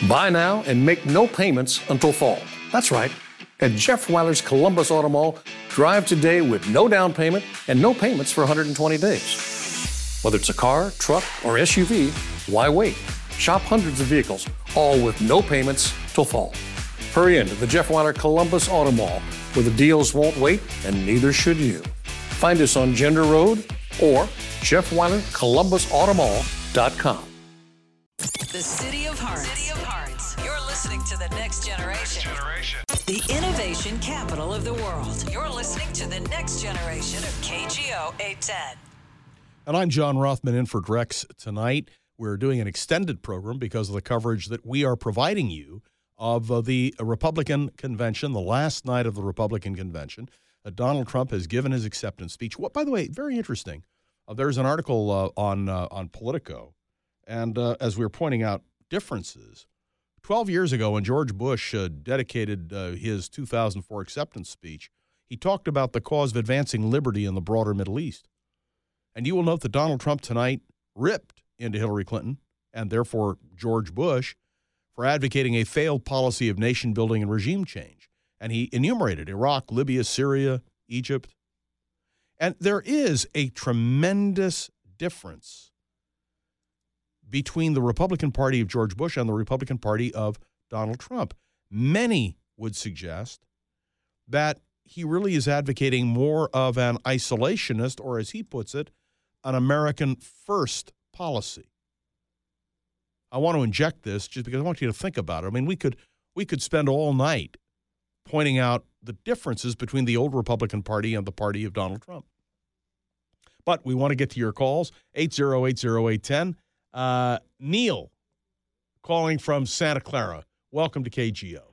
Buy now and make no payments until fall. That's right. At Jeff Weiler's Columbus Auto Mall, drive today with no down payment and no payments for 120 days. Whether it's a car, truck, or SUV, why wait? Shop hundreds of vehicles, all with no payments till fall. Hurry into the Jeff Weiler Columbus Auto Mall, where the deals won't wait and neither should you. Find us on Gender Road or JeffWeilerColumbusAutomall.com. The City of Hearts. You're listening to the Next Generation. The innovation capital of the world. You're listening to the Next Generation of KGO 810. And I'm John Rothman in for Drex tonight. We're doing an extended program because of the coverage that we are providing you of the Republican convention, the last night of the Republican convention. Donald Trump has given his acceptance speech. What, by the way, very interesting. There's an article on Politico, and as we were pointing out differences, 12 years ago when George Bush dedicated his 2004 acceptance speech, he talked about the cause of advancing liberty in the broader Middle East. And you will note that Donald Trump tonight ripped into Hillary Clinton, and therefore George Bush, for advocating a failed policy of nation building and regime change. And he enumerated Iraq, Libya, Syria, Egypt. And there is a tremendous difference between the Republican Party of George Bush and the Republican Party of Donald Trump. Many would suggest that he really is advocating more of an isolationist, or as he puts it, an American first policy. I want to inject this just because I want you to think about it. I mean, we could spend all night pointing out the differences between the old Republican Party and the party of Donald Trump. But we want to get to your calls, 8080810. Neil, calling from Santa Clara. Welcome to KGO.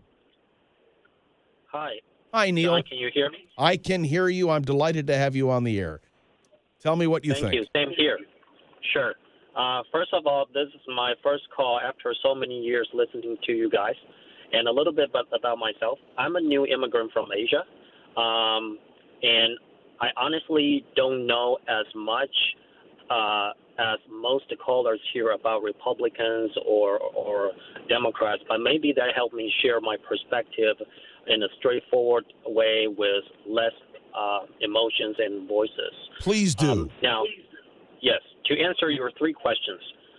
Hi. Hi, Neil. John, can you hear me? I can hear you. I'm delighted to have you on the air. Tell me what you think. Thank you. Same here. Sure. First of all, this is my first call after so many years listening to you guys. And a little bit about myself. I'm a new immigrant from Asia. And I honestly don't know as much as most callers here about Republicans or Democrats, but maybe that helped me share my perspective in a straightforward way with less emotions and voices. Please do. Now, yes, to answer your three questions,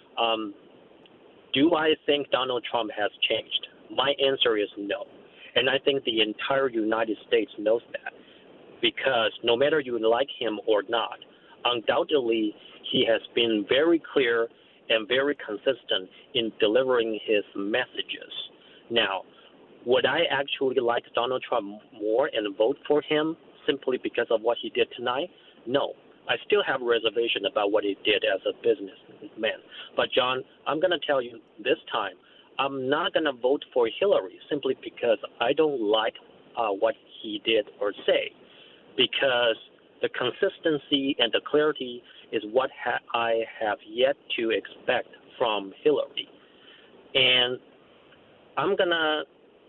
do I think Donald Trump has changed? My answer is no. And I think the entire United States knows that, because no matter you like him or not, undoubtedly he has been very clear and very consistent in delivering his messages. Now, would I actually like Donald Trump more and vote for him simply because of what he did tonight? No. I still have a reservation about what he did as a businessman. But, John, I'm going to tell you this time, I'm not going to vote for Hillary simply because I don't like what he did or say, because the consistency and the clarity is what I have yet to expect from Hillary. And I'm gonna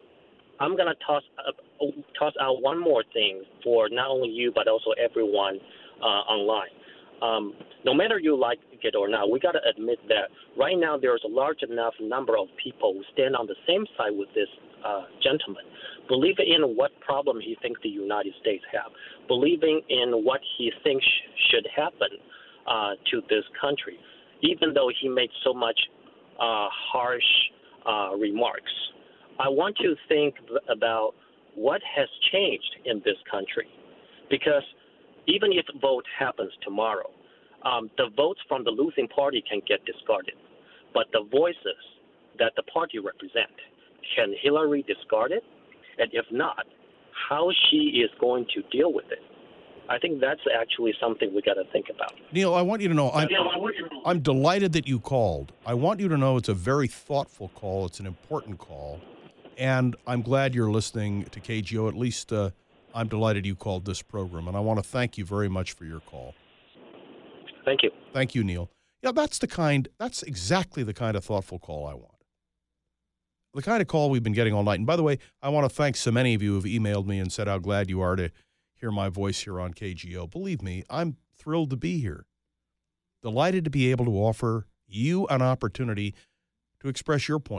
toss out one more thing for not only you but also everyone online. No matter you like it or not, we got to admit that right now there's a large enough number of people who stand on the same side with this gentleman, believing in what problem he thinks the United States have, believing in what he thinks should happen to this country, even though he made so much harsh remarks. I want to think about what has changed in this country, because even if a vote happens tomorrow, the votes from the losing party can get discarded. But the voices that the party represent, can Hillary discard it? And if not, how she is going to deal with it? I think that's actually something we got to think about. Neil, I want you to know, I'm delighted that you called. I want you to know it's a very thoughtful call. It's an important call. And I'm glad you're listening to KGO. At least I'm delighted you called this program. And I want to thank you very much for your call. Thank you. Thank you, Neil. Yeah, that's exactly the kind of thoughtful call I want. The kind of call we've been getting all night. And by the way, I want to thank so many of you who have emailed me and said how glad you are to hear my voice here on KGO. Believe me, I'm thrilled to be here. Delighted to be able to offer you an opportunity to express your point of view.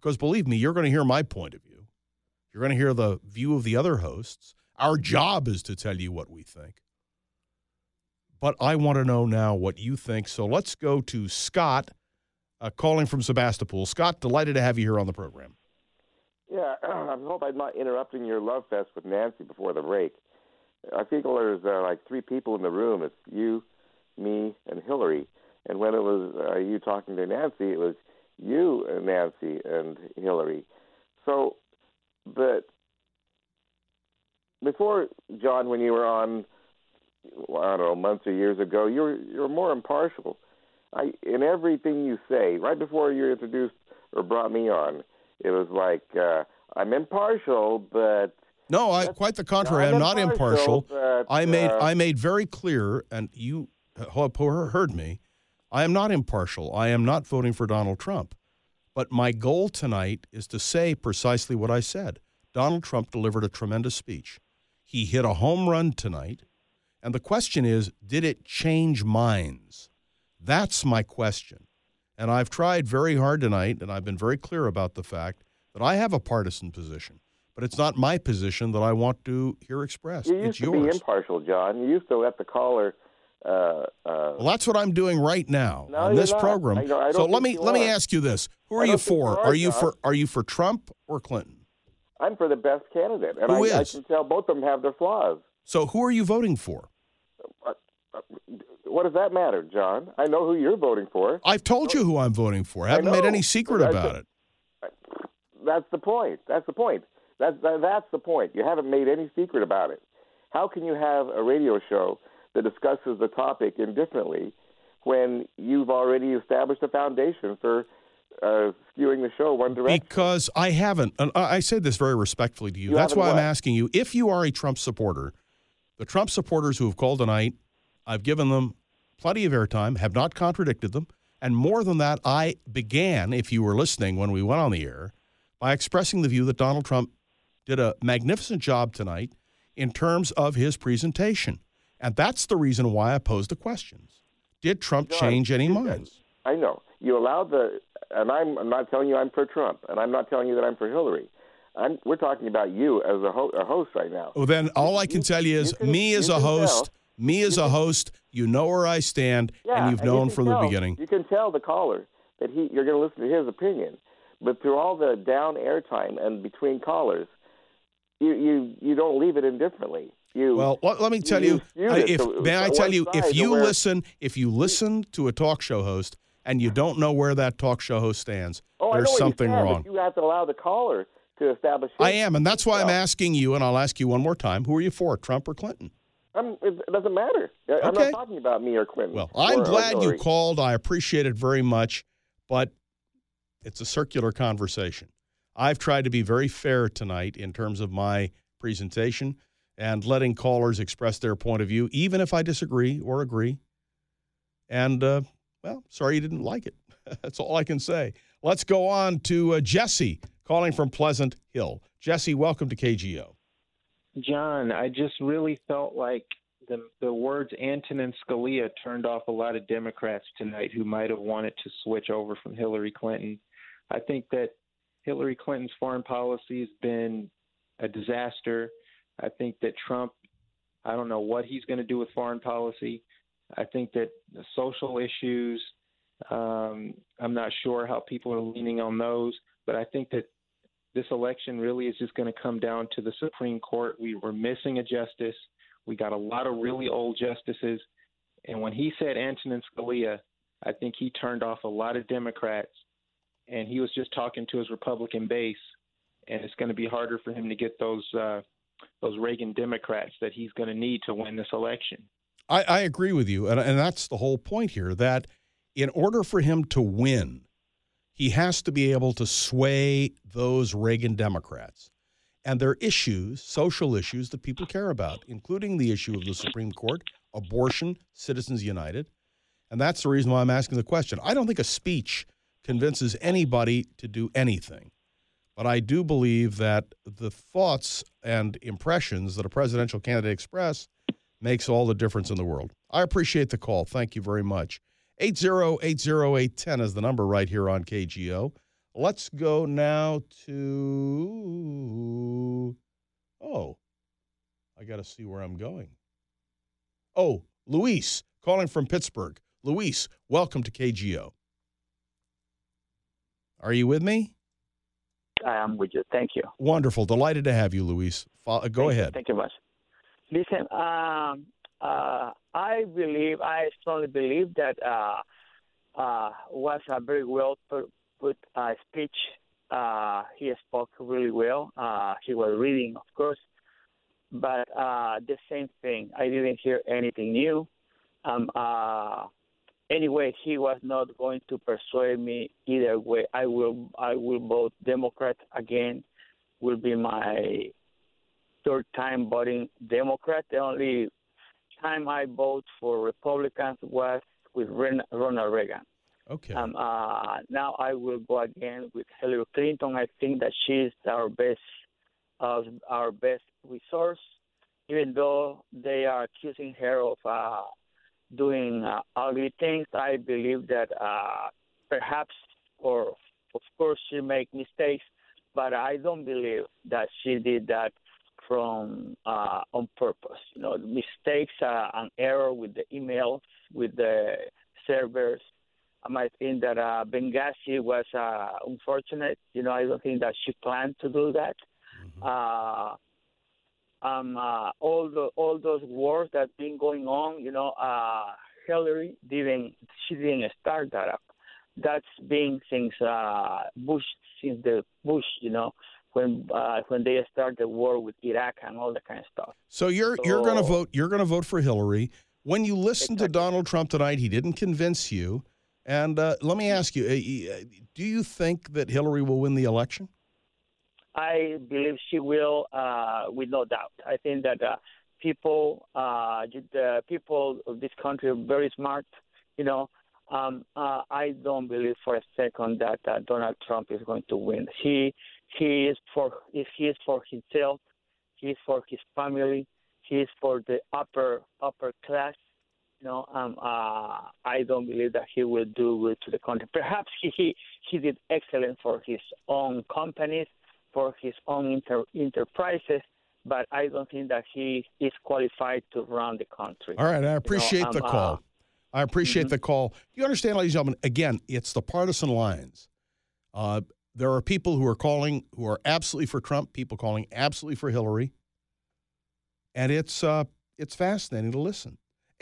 because believe me, you're going to hear my point of view. You're going to hear the view of the other hosts. Our job is to tell you what we think. But I want to know now what you think. So let's go to Scott calling from Sebastopol. Scott, delighted to have you here on the program. Yeah, I hope I'm not interrupting your love fest with Nancy before the break. I think there's like three people in the room. It's you, me, and Hillary. And when it was you talking to Nancy, it was you and Nancy and Hillary. So, but before, John, when you were on, I don't know, months or years ago, you were more impartial. In everything you say, right before you introduced or brought me on, it was like, I'm impartial, but... No, quite the contrary. I'm not impartial. But, I made very clear, and you heard me, I am not impartial. I am not voting for Donald Trump. But my goal tonight is to say precisely what I said. Donald Trump delivered a tremendous speech. He hit a home run tonight. And the question is, did it change minds? That's my question. And I've tried very hard tonight, and I've been very clear about the fact that I have a partisan position. But it's not my position that I want to hear expressed. It's yours. You used to be impartial, John. You used to let the caller... well, that's what I'm doing right now on this program. So let me ask you this: who are you for? Are you for Trump or Clinton? I'm for the best candidate, and I can tell both of them have their flaws. So who are you voting for? What does that matter, John? I know who you're voting for. I've told you who I'm voting for. I haven't made any secret about it. That's the point. That's the point. That's the point. You haven't made any secret about it. How can you have a radio show that discusses the topic indifferently when you've already established a foundation for skewing the show one direction? Because I haven't. And I say this very respectfully to you. That's why I'm asking you, if you are a Trump supporter, the Trump supporters who have called tonight, I've given them plenty of airtime, have not contradicted them. And more than that, I began, if you were listening when we went on the air, by expressing the view that Donald Trump did a magnificent job tonight in terms of his presentation. And that's the reason why I posed the questions. Did Trump change any minds? I know. You allowed and I'm not telling you I'm for Trump, and I'm not telling you that I'm for Hillary. We're talking about you as a host right now. Well, then all I can tell you is me as a host, you know where I stand, and you've known from the beginning. You can tell the caller that you're going to listen to his opinion. But through all the down airtime and between callers, you don't leave it indifferently. Well, let me tell you, if you listen to a talk show host and you don't know where that talk show host stands, there's something wrong. But you have to allow the caller to establish. I am, and that's why I'm asking you, and I'll ask you one more time: who are you for, Trump or Clinton? It doesn't matter. I'm not talking about me or Clinton. Well, I'm glad you called. I appreciate it very much, but it's a circular conversation. I've tried to be very fair tonight in terms of my presentation and letting callers express their point of view, even if I disagree or agree. And, sorry you didn't like it. That's all I can say. Let's go on to Jesse calling from Pleasant Hill. Jesse, welcome to KGO. John, I just really felt like the words Antonin Scalia turned off a lot of Democrats tonight who might have wanted to switch over from Hillary Clinton. I think that Hillary Clinton's foreign policy has been a disaster. I think that Trump, I don't know what he's going to do with foreign policy. I think that the social issues, I'm not sure how people are leaning on those, but I think that this election really is just going to come down to the Supreme Court. We were missing a justice. We got a lot of really old justices. And when he said Antonin Scalia, I think he turned off a lot of Democrats. And he was just talking to his Republican base. And it's going to be harder for him to get those Reagan Democrats that he's going to need to win this election. I agree with you. And that's the whole point here, that in order for him to win, he has to be able to sway those Reagan Democrats. And their issues, social issues that people care about, including the issue of the Supreme Court, abortion, Citizens United. And that's the reason why I'm asking the question. I don't think a speech convinces anybody to do anything. But I do believe that the thoughts and impressions that a presidential candidate express makes all the difference in the world. I appreciate the call. Thank you very much. 8080810 is the number right here on KGO. Let's go now to, I got to see where I'm going. Oh, Luis, calling from Pittsburgh. Luis, welcome to KGO. Are you with me? I am with you. Thank you. Wonderful. Delighted to have you, Luis. Go ahead. Thank you much. Listen, I strongly believe that was a very well put speech. He spoke really well. He was reading, of course, but the same thing. I didn't hear anything new. Anyway, he was not going to persuade me either way. I will vote Democrat again. Will be my third time voting Democrat. The only time I voted for Republicans was with Ronald Reagan. Okay. Now I will go again with Hillary Clinton. I think that she's our best resource, even though they are accusing her of doing ugly things. I believe that perhaps, or of course, she make mistakes, but I don't believe that she did that from on purpose. You know, mistakes, an error with the emails, with the servers. I might think that Benghazi was unfortunate. You know, I don't think that she planned to do that. Mm-hmm. All those wars that's been going on, you know, Hillary didn't start that up. That's been since Bush, you know, when they started the war with Iraq and all that kind of stuff. So you're going to vote. You're going to vote for Hillary. When you listen to Donald Trump tonight, he didn't convince you. And let me ask you: do you think that Hillary will win the election? I believe she will, with no doubt. I think that the people of this country are very smart. You know, I don't believe for a second that Donald Trump is going to win. He is for himself. He is for his family. He is for the upper class. You know, I don't believe that he will do good to the country. Perhaps he did excellent for his own companies, for his own enterprises, but I don't think that he is qualified to run the country. All right, I appreciate the call. I appreciate the call. You understand, ladies and gentlemen, again, it's the partisan lines. There are people who are absolutely for Trump, people calling absolutely for Hillary, and it's fascinating to listen.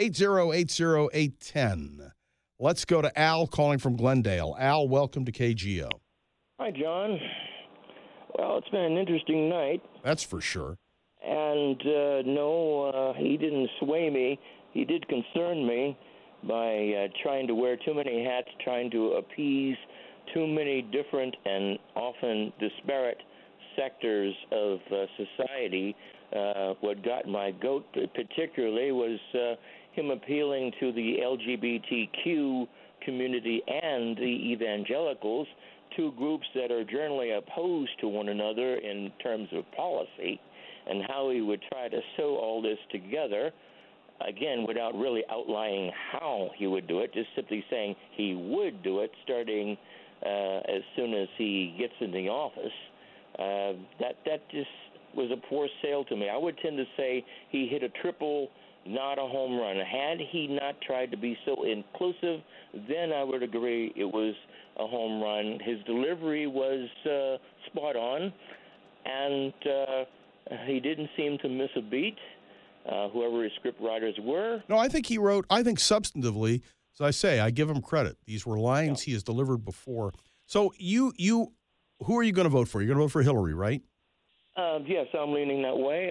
8080810. Let's go to Al calling from Glendale. Al, welcome to KGO. Hi, John. Well, it's been an interesting night. That's for sure. And no, he didn't sway me. He did concern me by trying to wear too many hats, trying to appease too many different and often disparate sectors of society. What got my goat particularly was him appealing to the LGBTQ community and the evangelicals, two groups that are generally opposed to one another in terms of policy, and how he would try to sew all this together, again, without really outlining how he would do it, just simply saying he would do it starting as soon as he gets in the office. That just was a poor sale to me. I would tend to say he hit a triple, not a home run. Had he not tried to be so inclusive, then I would agree it was a home run. His delivery was spot on, and he didn't seem to miss a beat, whoever his script writers were. No, I think substantively, as I say, I give him credit. These were lines he has delivered before. So who are you going to vote for? You're going to vote for Hillary, right? Yes, I'm leaning that way.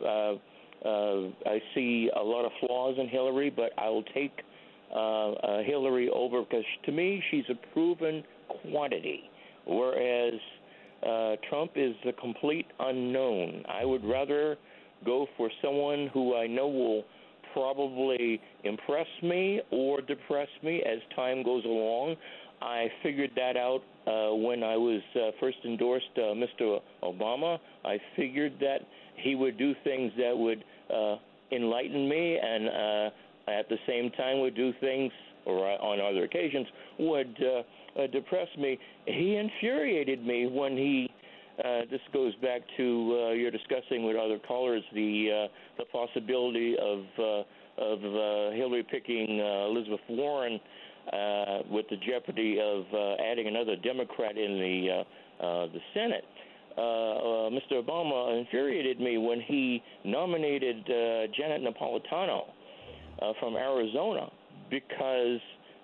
I see a lot of flaws in Hillary, but I will take Hillary over because, to me, she's a proven quantity, whereas Trump is a complete unknown. I would rather go for someone who I know will probably impress me or depress me as time goes along. I figured that out when I was first endorsed Mr. Obama. I figured that he would do things that would enlighten me and at the same time would do things or on other occasions, would depress me. He infuriated me when he. This goes back to you're discussing with other callers the possibility of Hillary picking Elizabeth Warren with the jeopardy of adding another Democrat in the Senate. Mr. Obama infuriated me when he nominated Janet Napolitano from Arizona because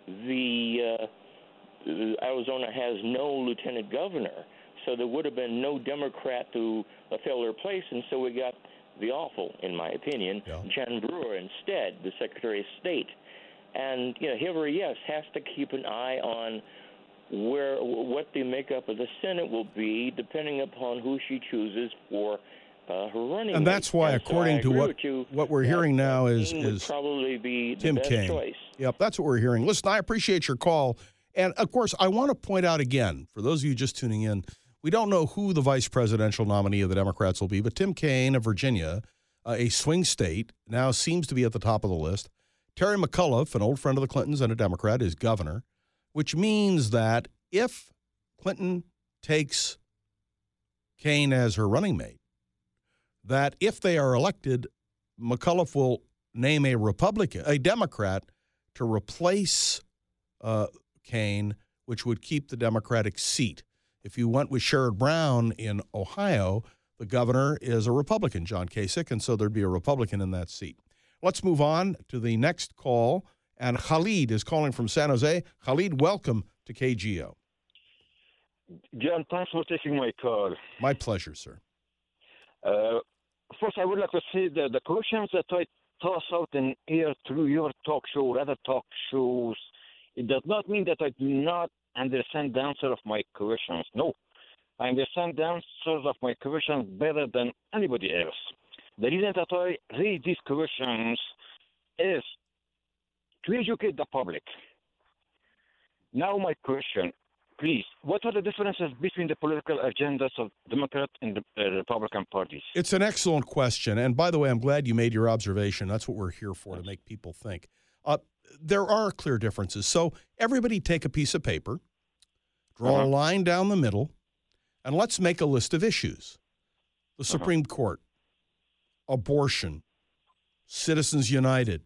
Arizona has no lieutenant governor, so there would have been no Democrat to fill her place, and so we got the awful, in my opinion, Jen Brewer instead, the Secretary of State. And Hillary, yes, has to keep an eye on what the makeup of the Senate will be, depending upon who she chooses for her running. And that's why, according to what we're hearing now, is probably be the Tim best Kaine. choice. Yep, that's what we're hearing. Listen, I appreciate your call, and of course, I want to point out again for those of you just tuning in, we don't know who the vice presidential nominee of the Democrats will be, but Tim Kaine of Virginia, a swing state, now seems to be at the top of the list. Terry McAuliffe, an old friend of the Clintons and a Democrat, is governor, which means that if Clinton takes Kaine as her running mate, that if they are elected, McAuliffe will name a Democrat, to replace Kaine, which would keep the Democratic seat. If you went with Sherrod Brown in Ohio, the governor is a Republican, John Kasich, and so there'd be a Republican in that seat. Let's move on to the next call, and Khalid is calling from San Jose. Khalid, welcome to KGO. John, thanks for taking my call. My pleasure, sir. First, I would like to say that the questions that I toss out in here through your talk show or other talk shows, it does not mean that I do not understand the answer of my questions. No, I understand the answers of my questions better than anybody else. The reason that I raise these questions is to educate the public. Now my question, please, what are the differences between the political agendas of Democrat and the Republican parties? It's an excellent question. And by the way, I'm glad you made your observation. That's what we're here for, to make people think. There are clear differences. So everybody take a piece of paper, draw a line down the middle, and let's make a list of issues. The Supreme Court, abortion, Citizens United,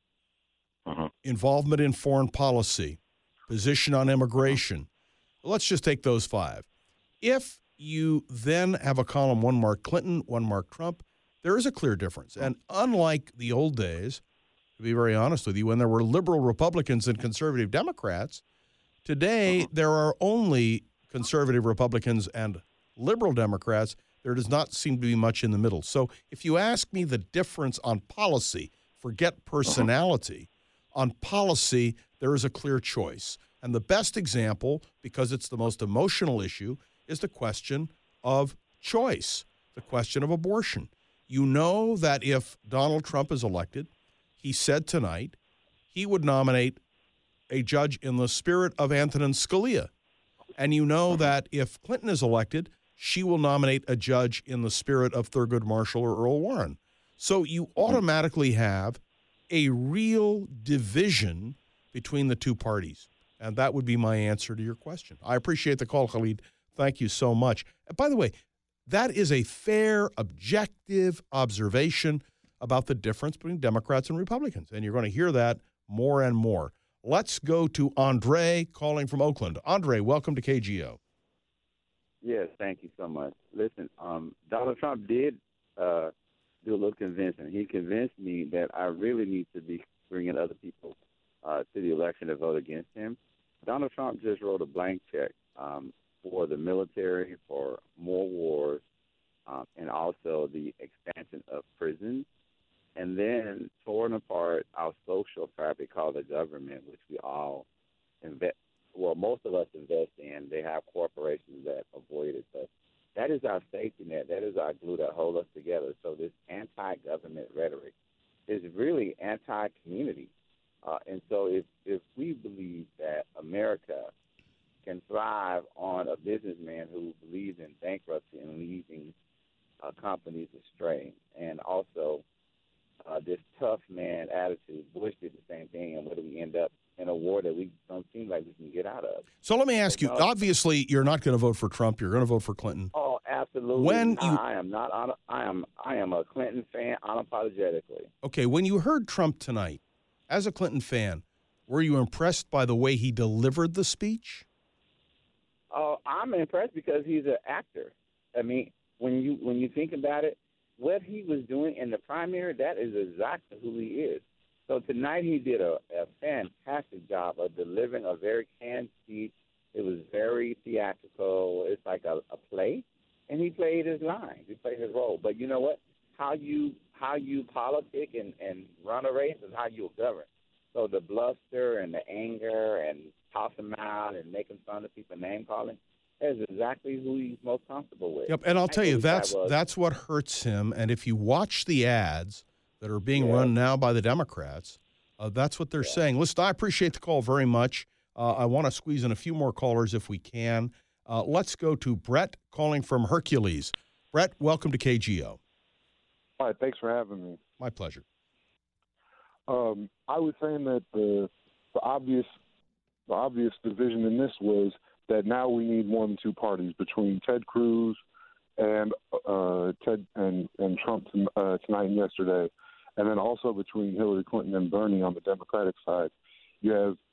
involvement in foreign policy, position on immigration. Let's just take those five. If you then have a column, one marked Clinton, one marked Trump, there is a clear difference. And unlike the old days, to be very honest with you, when there were liberal Republicans and conservative Democrats, today there are only conservative Republicans and liberal Democrats. There does not seem to be much in the middle. So if you ask me the difference on policy, forget personality, on policy, there is a clear choice. And the best example, because it's the most emotional issue, is the question of choice, the question of abortion. You know that if Donald Trump is elected, he said tonight he would nominate a judge in the spirit of Antonin Scalia. And you know that if Clinton is elected, she will nominate a judge in the spirit of Thurgood Marshall or Earl Warren. So you automatically have a real division between the two parties. And that would be my answer to your question. I appreciate the call, Khalid. Thank you so much. And by the way, that is a fair, objective observation about the difference between Democrats and Republicans. And you're going to hear that more and more. Let's go to Andre calling from Oakland. Andre, welcome to KGO. Yes, thank you so much. Listen, Donald Trump did do a little convincing. He convinced me that I really need to be bringing other people to the election to vote against him. Donald Trump just wrote a blank check for the military, for more wars, and also the expansion of prisons, and then torn apart our social fabric called the government, which we all invest. Well, most of us invest in. They have corporations that avoid it. But that is our safety net. That is our glue that holds us together. So this anti-government rhetoric is really anti-community. And so if we believe that America can thrive on a businessman who believes in bankruptcy and leaving companies astray, and also this tough man attitude, Bush did the same thing, and where do we end up? In a war So let me ask you, obviously you're not going to vote for Trump. You're going to vote for Clinton. Oh, absolutely. I am not. I am a Clinton fan unapologetically. Okay, when you heard Trump tonight, as a Clinton fan, were you impressed by the way he delivered the speech? I'm impressed because he's an actor. I mean, when you think about it, what he was doing in the primary, that is exactly who he is. So tonight he did a fantastic job of delivering a very canned speech. It was very theatrical. It's like a play, and he played his lines. He played his role. But you know what? How you politic and run a race is how you govern. So the bluster and the anger and tossing him out and making fun of people, name calling, is exactly who he's most comfortable with. Yep, and I'll tell you, that's what hurts him. And if you watch the ads that are being run now by the Democrats, that's what they're saying. Listen, I appreciate the call very much. I want to squeeze in a few more callers if we can. Let's go to Brett calling from Hercules. Brett, welcome to KGO. Hi, thanks for having me. My pleasure. I was saying that the obvious division in this was that now we need more than two parties between Ted Cruz and Trump tonight and yesterday, and then also between Hillary Clinton and Bernie on the Democratic side. You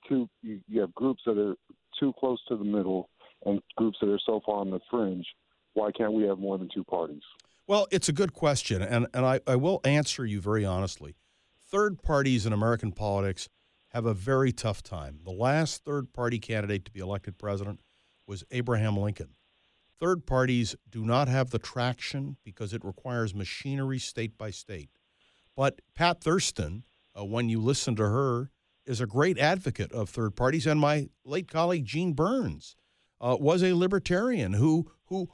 have groups that are too close to the middle and groups that are so far on the fringe. Why can't we have more than two parties? Well, it's a good question, and I will answer you very honestly. Third parties in American politics have a very tough time. The last third-party candidate to be elected president was Abraham Lincoln. Third parties do not have the traction because it requires machinery state by state. But Pat Thurston, when you listen to her, is a great advocate of third parties. And my late colleague Gene Burns was a libertarian who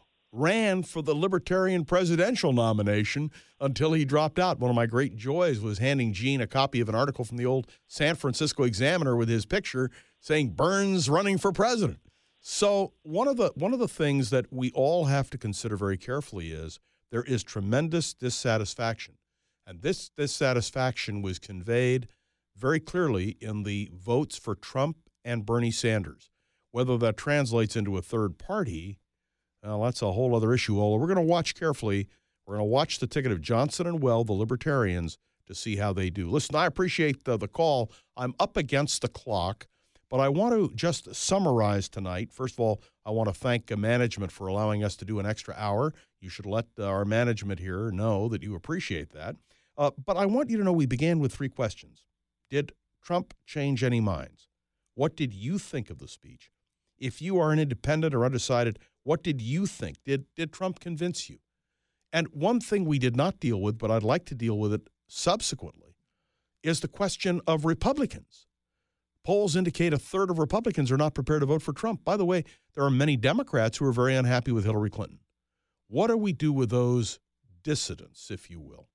ran for the Libertarian presidential nomination until he dropped out. One of my great joys was handing Gene a copy of an article from the old San Francisco Examiner with his picture saying Burns running for president. So one of the things that we all have to consider very carefully is there is tremendous dissatisfaction. And this dissatisfaction was conveyed very clearly in the votes for Trump and Bernie Sanders. Whether that translates into a third party, well, that's a whole other issue. Although we're going to watch carefully. We're going to watch the ticket of Johnson and Well, the Libertarians, to see how they do. Listen, I appreciate the call. I'm up against the clock, but I want to just summarize tonight. First of all, I want to thank management for allowing us to do an extra hour. You should let our management here know that you appreciate that. But I want you to know we began with three questions. Did Trump change any minds? What did you think of the speech? If you are an independent or undecided, what did you think? Did Trump convince you? And one thing we did not deal with, but I'd like to deal with it subsequently, is the question of Republicans. Polls indicate a third of Republicans are not prepared to vote for Trump. By the way, there are many Democrats who are very unhappy with Hillary Clinton. What do we do with those dissidents, if you will?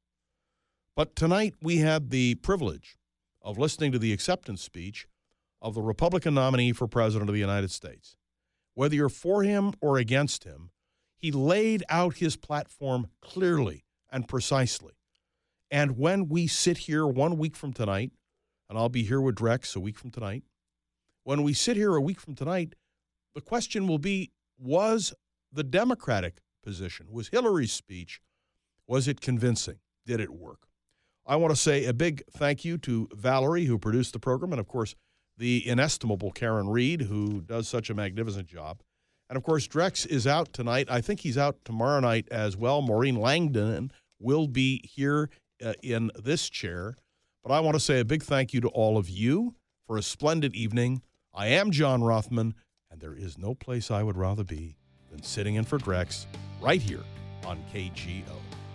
But tonight we had the privilege of listening to the acceptance speech of the Republican nominee for president of the United States. Whether you're for him or against him, he laid out his platform clearly and precisely. And when we sit here 1 week from tonight, and I'll be here with Drex a week from tonight, when we sit here a week from tonight, the question will be, was the Democratic position, was Hillary's speech, was it convincing? Did it work? I want to say a big thank you to Valerie, who produced the program, and, of course, the inestimable Karen Reed, who does such a magnificent job. And, of course, Drex is out tonight. I think he's out tomorrow night as well. Maureen Langdon will be here in this chair. But I want to say a big thank you to all of you for a splendid evening. I am John Rothman, and there is no place I would rather be than sitting in for Drex right here on KGO.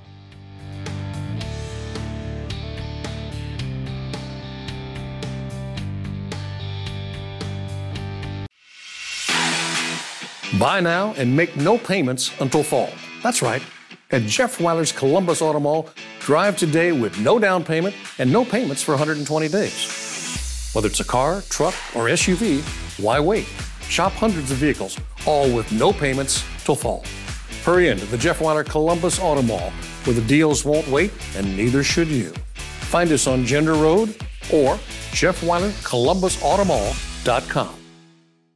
Buy now and make no payments until fall. That's right. At Jeff Weiler's Columbus Auto Mall, drive today with no down payment and no payments for 120 days. Whether it's a car, truck, or SUV, why wait? Shop hundreds of vehicles, all with no payments till fall. Hurry into the Jeff Weiler Columbus Auto Mall, where the deals won't wait and neither should you. Find us on Gender Road or JeffWeilerColumbusAutomall.com.